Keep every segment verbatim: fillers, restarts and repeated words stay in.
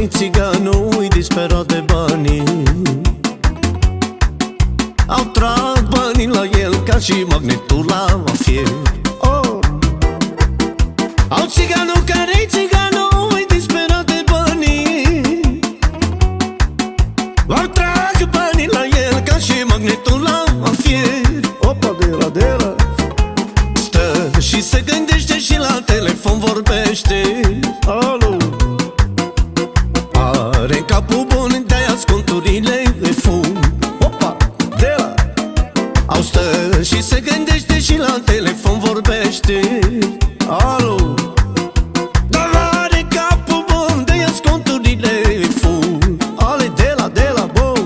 care-i țiganul, disperat de banii. Au tras banii la el ca și magnetul la fier. Oh! Au țiganul care-i țiganul, disperat de banii. Au tras banii la el ca și magnetul la fier. Opa, de la, de la. Stă și se gândește și la telefon vorbește. Alo! Are capul bun, de-aia conturile îi fum. Opa, de la. Au stă și se gândește și la telefon vorbește. Alo. Dar are capul bun, de-aia conturile îi fum. Ale, de la, de la, bo.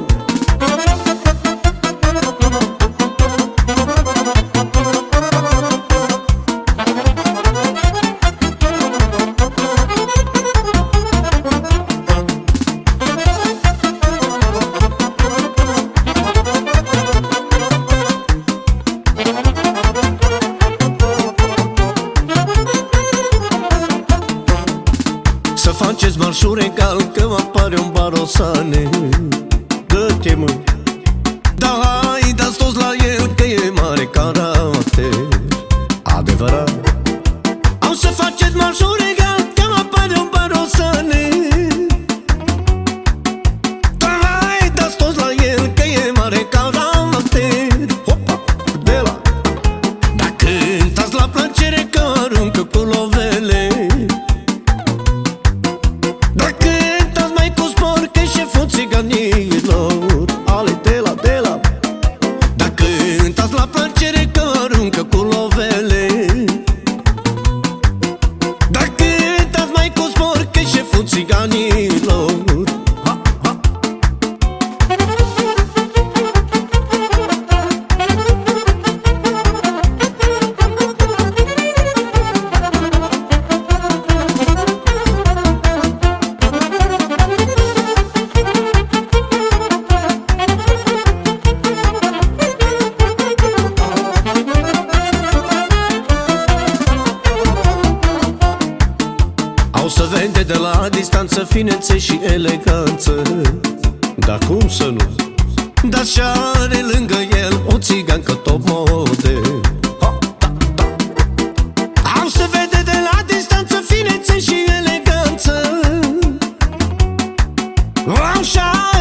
Să faceți marșuri egal, că apare un barosane. Dă-te, mă. Da, hai, dați toți la el, că e mare caracter. Adevărat. Au să faceți marșuri egal, că apare un barosane. Da, hai, dați toți la el, că e mare caracter. Hopa, de la. Dacă cântați la plăcere, că aruncă cu lovele. Ale, de la, de la. Dacă cântați la plăcere, că aruncă cu lovele. Dacă cântați mai cu spor, că e șeful țiganilor. Ha, ha. O să vede de la distanță finețe și eleganță. Dar cum să nu? Dar și are lângă el o țigancă top model. Ha, da, da. Au să vede de la distanță finețe și eleganță. Au și